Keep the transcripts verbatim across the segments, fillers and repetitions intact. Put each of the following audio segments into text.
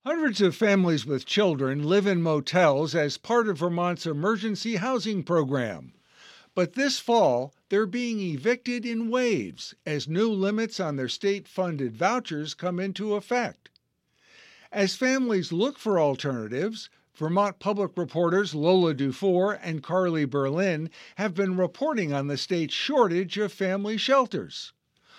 Hundreds of families with children live in motels as part of Vermont's emergency housing program. But this fall, they're being evicted in waves as new limits on their state-funded vouchers come into effect. As families look for alternatives, Vermont Public reporters Lola Dufour and Carly Berlin have been reporting on the state's shortage of family shelters.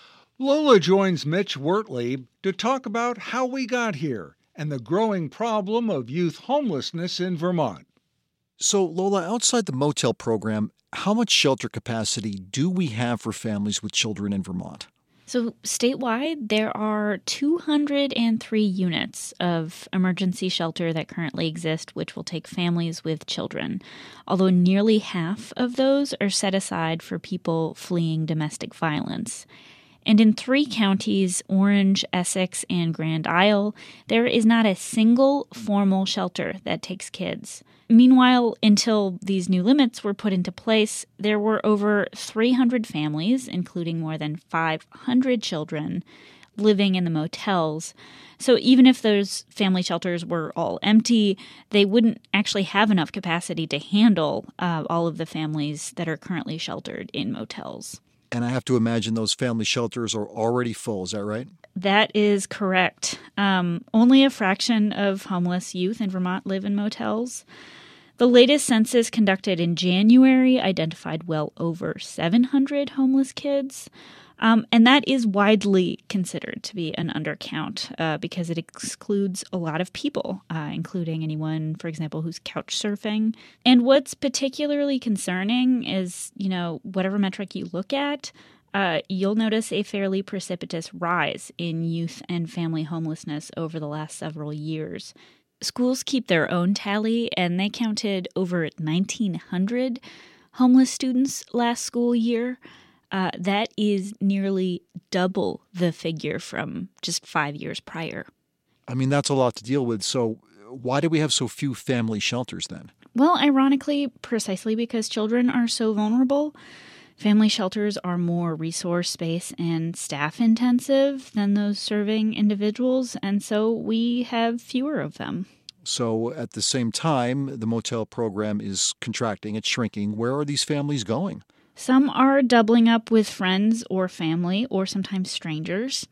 Lola joins Mitch Wortley to talk about how we got here and the growing problem of youth homelessness in Vermont. So, Lola, outside the motel program, how much shelter capacity do we have for families with children in Vermont? So statewide, there are two hundred three units of emergency shelter that currently exist, which will take families with children, although nearly half of those are set aside for people fleeing domestic violence. And in three counties, Orange, Essex, and Grand Isle, there is not a single formal shelter that takes kids. Meanwhile, until these new limits were put into place, there were over three hundred families, including more than five hundred children, living in the motels. So even if those family shelters were all empty, they wouldn't actually have enough capacity to handle uh, all of the families that are currently sheltered in motels. And I have to imagine those family shelters are already full. Is that right? That is correct. Um, only a fraction of homeless youth in Vermont live in motels. The latest census conducted in January identified well over seven hundred homeless kids. Um, and that is widely considered to be an undercount uh, because it excludes a lot of people, uh, including anyone, for example, who's couch surfing. And what's particularly concerning is, you know, whatever metric you look at, uh, you'll notice a fairly precipitous rise in youth and family homelessness over the last several years. Schools keep their own tally, and they counted over nineteen hundred homeless students last school year. Uh, that is nearly double the figure from just five years prior. I mean, that's a lot to deal with. So why do we have so few family shelters then? Well, ironically, precisely because children are so vulnerable. Family shelters are more resource, space, and staff intensive than those serving individuals, and so we have fewer of them. So at the same time, the motel program is contracting, it's shrinking. Where are these families going? Some are doubling up with friends or family or sometimes strangers.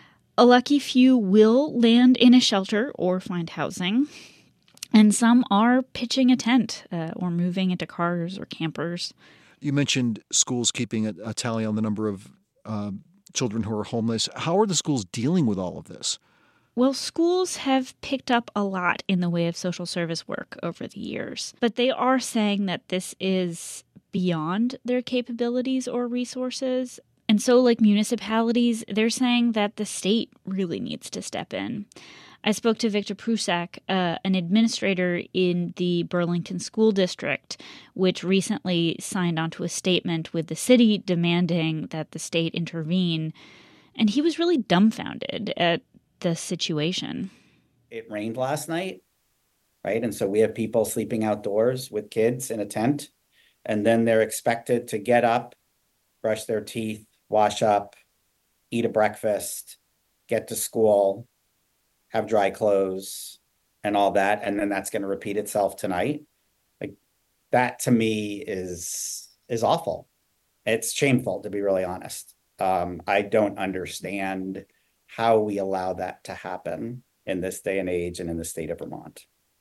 A lucky few will land in a shelter or find housing. And some are pitching a tent uh, or moving into cars or campers. You mentioned schools keeping a, a tally on the number of uh, children who are homeless. How are the schools dealing with all of this? Well, schools have picked up a lot in the way of social service work over the years, but they are saying that this is beyond their capabilities or resources. And so, like municipalities, they're saying that the state really needs to step in. I spoke to Victor Prusak, uh, an administrator in the Burlington School District, which recently signed onto a statement with the city demanding that the state intervene. And he was really dumbfounded at the situation. It rained last night, right? And so we have people sleeping outdoors with kids in a tent. And then they're expected to get up, brush their teeth, wash up, eat a breakfast, get to school, have dry clothes, and all that. And then that's going to repeat itself tonight. Like that to me is is awful. It's shameful, to be really honest. Um, I don't understand how we allow that to happen in this day and age and in the state of Vermont.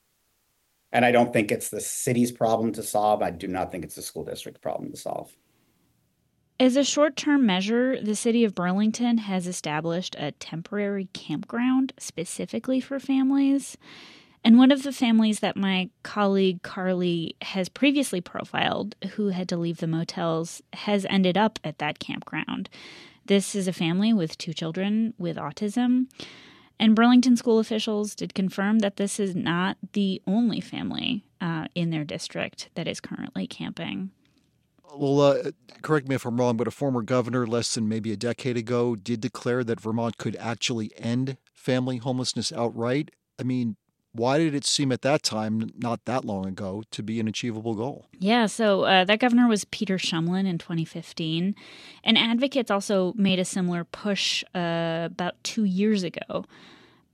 And I don't think it's the city's problem to solve. I do not think it's the school district's problem to solve. As a short-term measure, the city of Burlington has established a temporary campground specifically for families. And one of the families that my colleague Carly has previously profiled, who had to leave the motels, has ended up at that campground. This is a family with two children with autism. And Burlington school officials did confirm that this is not the only family uh, in their district that is currently camping. Well, uh, correct me if I'm wrong, but a former governor less than maybe a decade ago did declare that Vermont could actually end family homelessness outright. I mean, why did it seem at that time, not that long ago, to be an achievable goal? Yeah, so uh, that governor was Peter Shumlin in twenty fifteen. And advocates also made a similar push uh, about two years ago.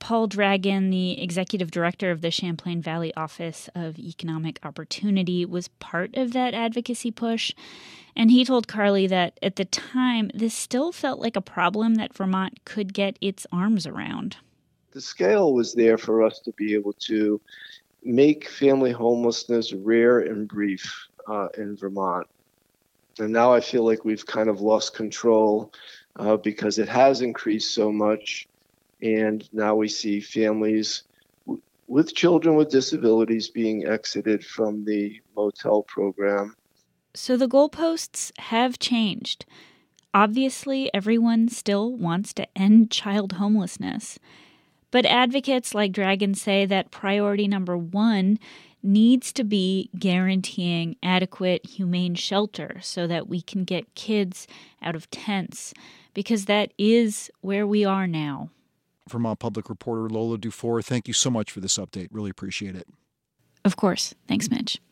Paul Dragon, the executive director of the Champlain Valley Office of Economic Opportunity, was part of that advocacy push. And he told Carly that at the time, this still felt like a problem that Vermont could get its arms around. The scale was there for us to be able to make family homelessness rare and brief uh, in Vermont. And now I feel like we've kind of lost control uh, because it has increased so much. And now we see families w- with children with disabilities being exited from the motel program. So the goalposts have changed. Obviously, everyone still wants to end child homelessness. But advocates like Dragon say that priority number one needs to be guaranteeing adequate, humane shelter so that we can get kids out of tents, because that is where we are now. Vermont Public reporter Lola Dufour, thank you so much for this update. Really appreciate it. Of course. Thanks, Mitch.